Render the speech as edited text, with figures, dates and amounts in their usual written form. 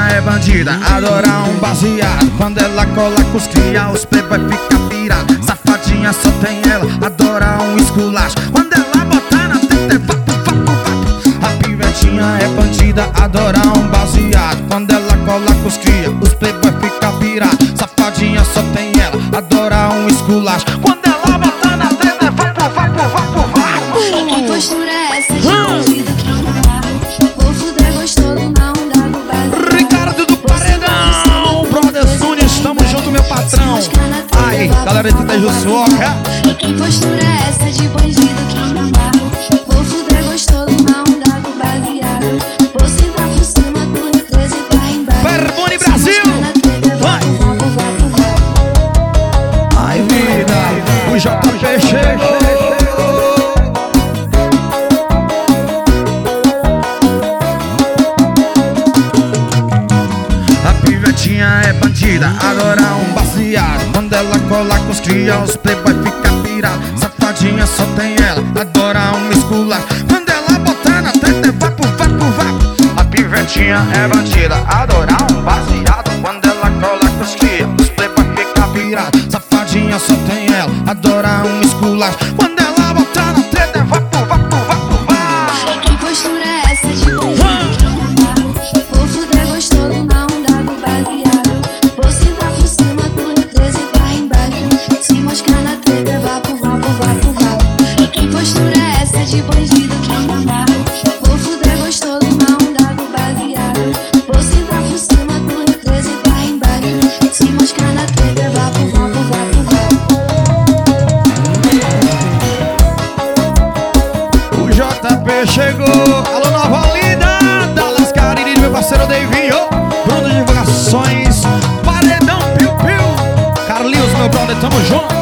é bandida, adora um baseado. Quando ela cola com os cria, os playboy fica pirado. Safadinha só tem ela, adora um esculacho. Quando ela botar na teta é vapo, vapo, vapo. A pivetinha é bandida, adora um baseado. Quando ela cola com os cria, os playboy fica pirado. Safadinha só tem ela, adora um esculacho. Quando ela botar na teta é vapo, vapo, vapo, vapo. Que postura é essa de bandido que não dá? Vou fuder gostoso na onda do baseado. Ricardo do Paredão, Brother Nunes, tamo junto, meu patrão. Ai, galera de Itajuçuoca. Que postura é essa de bandido que não dá? Vou fuder gostoso na onda do baseado. Vou sentar por cima do retrese e tá embaixo. Verbone Brasil! Vai! Ai, vida, o JP chegou. A pivetinha é bandida, adora um baseado. Quando ela cola com os cria, os playboy fica pirado. Safadinha só tem ela, adora um esculacho. Quando ela botar na teta é vapo, vapo, vapo. A pivetinha é bandida, adora um baseado. Quando ela cola com os cria, os playboy fica pirado. Safadinha só tem ela, adora um esculacho. Quando ela botar na teta é vapo, vapo, vapo, vapo. Que postura é essa de bandido que não dá? Vou fuder gostoso na onda do baseado. Vou sentar por cima do retrese e tá embaixo. Se moscar na treta é vapo, vapo, vapo, vapo. Que postura é essa de bandido que não dá? Vou fuder gostoso na onda do baseado. Vou sentar por cima do retrese e tá embaixo. Se moscar na treta é vapo, vapo, vapo, vapo. O JP chegou. Alô, Nova Olinda, Dallas Cariri, meu parceiro Davinho, Bruno Divulgações, Paredão Piu Piu, Carlinhos, meu brother, tamo junto.